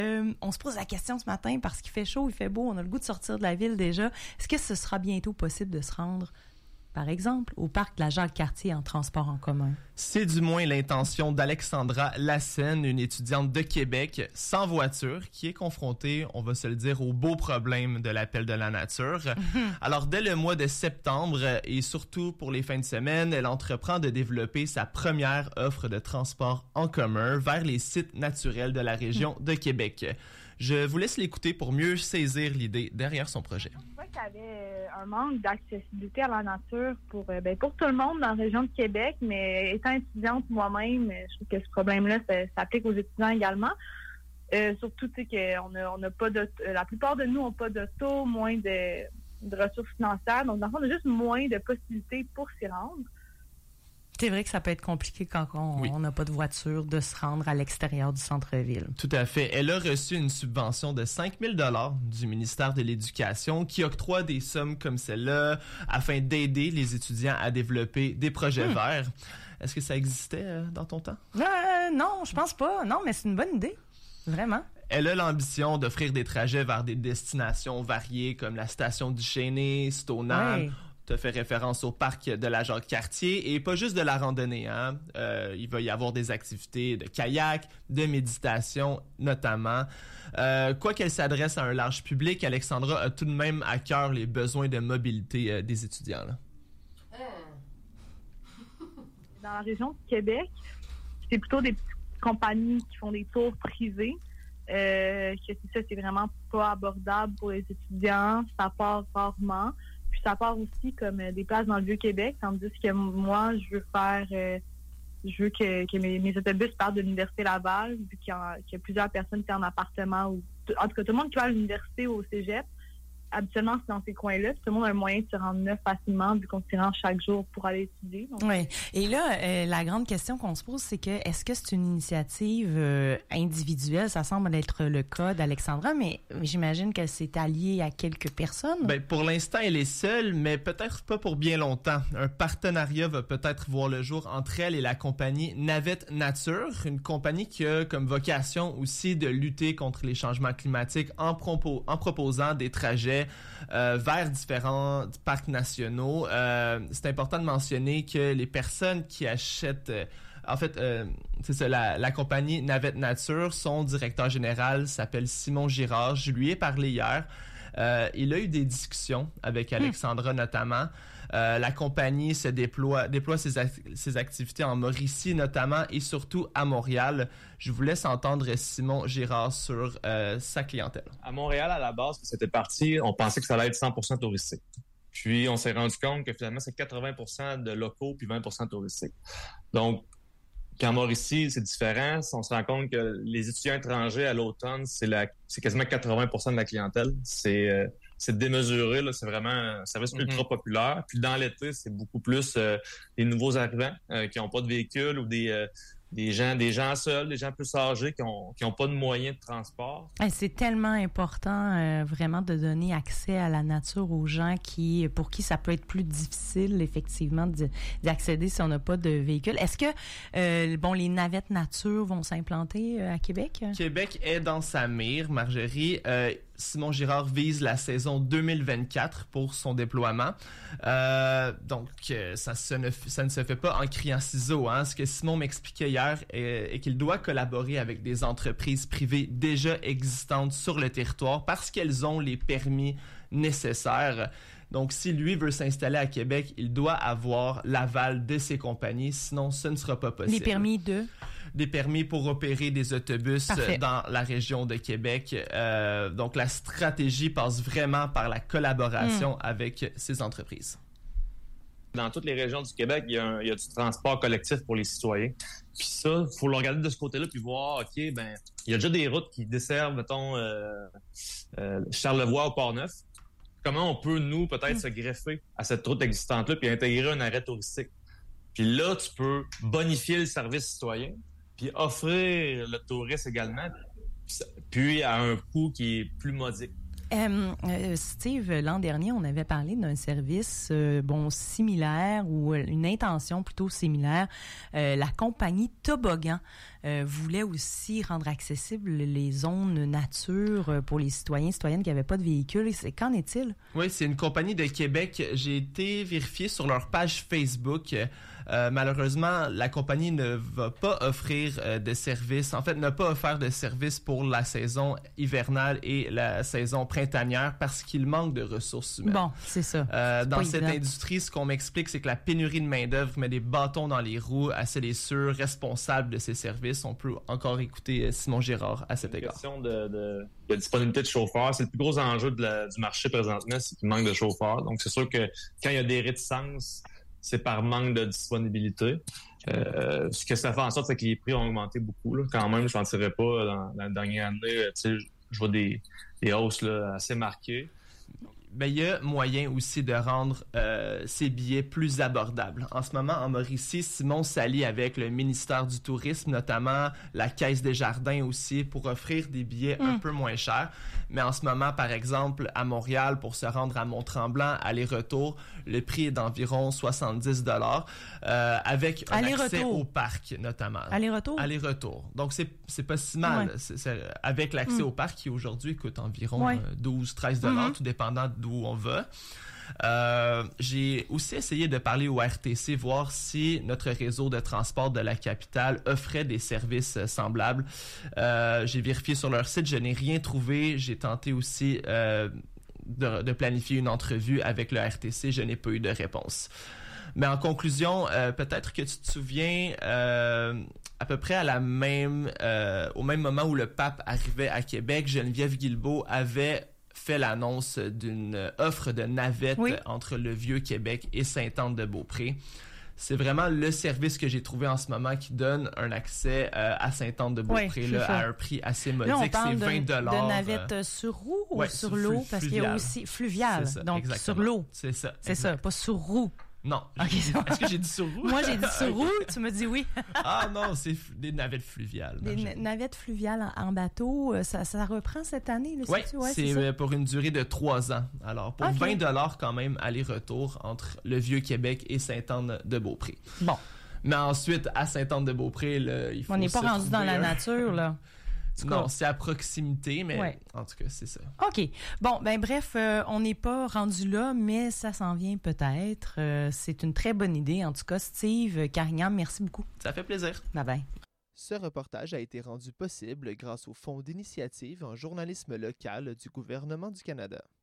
On se pose la question ce matin parce qu'il fait chaud, il fait beau, on a le goût de sortir de la ville déjà. Est-ce que ce sera bientôt possible de se rendre, par exemple, au parc de la Jacques-Cartier en transport en commun? C'est du moins l'intention d'Alexandra Lassène, une étudiante de Québec sans voiture, qui est confrontée, on va se le dire, au beau problème de l'appel de la nature. Alors, dès le mois de septembre, et surtout pour les fins de semaine, elle entreprend de développer sa première offre de transport en commun vers les sites naturels de la région de Québec. Je vous laisse l'écouter pour mieux saisir l'idée derrière son projet. Je crois qu'il y avait un manque d'accessibilité à la nature pour tout le monde dans la région de Québec, mais étant étudiante moi-même, je trouve que ce problème-là s'applique aux étudiants également. Surtout, tu sais, on n'a pas d'auto, la plupart de nous n'ont pas d'auto, moins de ressources financières. Donc, dans le fond, on a juste moins de possibilités pour s'y rendre. C'est vrai que ça peut être compliqué quand on n'a pas de voiture de se rendre à l'extérieur du centre-ville. Tout à fait. Elle a reçu une subvention de 5 000 $ du ministère de l'Éducation qui octroie des sommes comme celle-là afin d'aider les étudiants à développer des projets verts. Est-ce que ça existait dans ton temps? Non, je pense pas. Non, mais c'est une bonne idée. Vraiment. Elle a l'ambition d'offrir des trajets vers des destinations variées comme la station du Chesnay, Stoneham. Ouais. Tu as fait référence au parc de la Jacques-Cartier et pas juste de la randonnée. Hein? Il va y avoir des activités de kayak, de méditation notamment. Quoi qu'elle s'adresse à un large public, Alexandra a tout de même à cœur les besoins de mobilité des étudiants. Là. Dans la région de Québec, c'est plutôt des petites compagnies qui font des tours privés. C'est vraiment pas abordable pour les étudiants. Ça part rarement. Puis ça part aussi comme des places dans le Vieux-Québec, tandis que moi, je veux que mes autobus partent de l'Université Laval, vu qu'il y a plusieurs personnes qui ont un appartement. En tout cas, tout le monde qui va à l'université ou au cégep, habituellement, c'est dans ces coins-là. Puis tout le monde a un moyen de se rendre là facilement, vu qu'on s'y rend chaque jour pour aller étudier. Oui. Et là, la grande question qu'on se pose, c'est que est-ce que c'est une initiative individuelle? Ça semble être le cas d'Alexandra, mais j'imagine qu'elle s'est alliée à quelques personnes. Ben, pour l'instant, elle est seule, mais peut-être pas pour bien longtemps. Un partenariat va peut-être voir le jour entre elle et la compagnie Navette Nature, une compagnie qui a comme vocation aussi de lutter contre les changements climatiques en proposant des trajets vers différents parcs nationaux. C'est important de mentionner que les personnes qui achètent... c'est ça, la compagnie Navette Nature, son directeur général s'appelle Simon Girard. Je lui ai parlé hier. Il a eu des discussions avec Alexandra notamment. La compagnie se déploie ses activités en Mauricie notamment et surtout à Montréal. Je vous laisse entendre Simon Girard sur sa clientèle. À Montréal, à la base, c'était parti, on pensait que ça allait être 100% touristique. Puis on s'est rendu compte que finalement, c'est 80% de locaux puis 20% touristiques. Donc, qu'en Mauricie, c'est différent. On se rend compte que les étudiants étrangers à l'automne, c'est quasiment 80% de la clientèle. C'est démesuré, là. C'est vraiment un service ultra populaire. Puis dans l'été, c'est beaucoup plus les nouveaux arrivants qui n'ont pas de véhicule ou des gens seuls, des gens plus âgés qui ont pas de moyens de transport. C'est tellement important vraiment de donner accès à la nature aux gens pour qui ça peut être plus difficile effectivement d'y accéder si on n'a pas de véhicule. Est-ce que les navettes nature vont s'implanter à Québec? Québec est dans sa mire, Marjorie. Simon Girard vise la saison 2024 pour son déploiement. Donc, ça ne se fait pas en criant ciseaux. Hein. Ce que Simon m'expliquait hier est qu'il doit collaborer avec des entreprises privées déjà existantes sur le territoire parce qu'elles ont les permis nécessaires. Donc, si lui veut s'installer à Québec, il doit avoir l'aval de ses compagnies, sinon ce ne sera pas possible. Les permis Des permis pour opérer des autobus Parfait. Dans la région de Québec. Donc, la stratégie passe vraiment par la collaboration avec ces entreprises. Dans toutes les régions du Québec, il y a du transport collectif pour les citoyens. Puis ça, il faut le regarder de ce côté-là puis voir, OK, il y a déjà des routes qui desservent, mettons, Charlevoix au Port-Neuf. Comment on peut, nous, peut-être se greffer à cette route existante-là puis intégrer un arrêt touristique? Puis là, tu peux bonifier le service citoyen puis offrir le tourisme également, puis à un coût qui est plus modique. Steve, l'an dernier, on avait parlé d'un service similaire ou une intention plutôt similaire. La compagnie Toboggan voulait aussi rendre accessibles les zones nature pour les citoyens, citoyennes qui n'avaient pas de véhicule. Qu'en est-il? Oui, c'est une compagnie de Québec. J'ai été vérifié sur leur page Facebook. Malheureusement, la compagnie ne va pas offrir de services, en fait, n'a pas offert de services pour la saison hivernale et la saison printanière parce qu'il manque de ressources humaines. Bon, c'est ça. Dans cette industrie, ce qu'on m'explique, c'est que la pénurie de main-d'œuvre met des bâtons dans les roues à celles et ceux responsables de ces services. On peut encore écouter Simon Girard à cet égard. La question de disponibilité de chauffeurs, c'est le plus gros enjeu du marché présentement, c'est qu'il manque de chauffeurs. Donc, c'est sûr que quand il y a des réticences, c'est par manque de disponibilité. Ce que ça fait en sorte, c'est que les prix ont augmenté beaucoup. Là. Quand même, je n'en tirais pas dans la dernière année. Je vois des hausses là, assez marquées. Ben, il y a moyen aussi de rendre ces billets plus abordables. En ce moment, en Mauricie, Simon s'allie avec le ministère du Tourisme, notamment la Caisse des Jardins aussi, pour offrir des billets un peu moins chers. Mais en ce moment, par exemple, à Montréal, pour se rendre à Mont-Tremblant, aller-retour, le prix est d'environ 70 $ avec un accès au parc, notamment. Aller-retour? Aller-retour. Donc, c'est pas si mal. Ouais. C'est avec l'accès au parc qui, aujourd'hui, coûte environ 12-13 $, tout dépendant d'où on va. J'ai aussi essayé de parler au RTC, voir si notre réseau de transport de la capitale offrait des services semblables. J'ai vérifié sur leur site, je n'ai rien trouvé. J'ai tenté aussi de planifier une entrevue avec le RTC, je n'ai pas eu de réponse. Mais en conclusion, peut-être que tu te souviens, à peu près au même moment où le pape arrivait à Québec, Geneviève Guilbeault avait fait l'annonce d'une offre de navette entre le Vieux-Québec et Sainte-Anne-de-Beaupré. C'est vraiment le service que j'ai trouvé en ce moment qui donne un accès à Sainte-Anne-de-Beaupré à un prix assez modique. Là, on parle c'est 20 $. De navette sur roue ou sur l'eau? Parce qu'il y a aussi fluvial. Donc, exactement. sur l'eau. C'est ça. C'est ça, pas sur roue. Non. Okay, Est-ce que j'ai dit sur roue? Moi, j'ai dit sur roue, tu me dis oui. Ah non, c'est des navettes fluviales. Des navettes fluviales en bateau, ça reprend cette année? Oui, c'est pour une durée de 3 ans. Alors, pour 20 $ quand même, aller-retour entre le Vieux-Québec et Sainte-Anne-de-Beaupré. Bon. Mais ensuite, à Sainte-Anne-de-Beaupré, là, il faut on n'est pas rendu dans la nature, là. Non, c'est à proximité, mais en tout cas, c'est ça. OK. Bon, ben bref, on n'est pas rendu là, mais ça s'en vient peut-être. C'est une très bonne idée. En tout cas, Steve Carignan, merci beaucoup. Ça fait plaisir. Bye-bye. Ce reportage a été rendu possible grâce au Fonds d'initiative en journalisme local du gouvernement du Canada.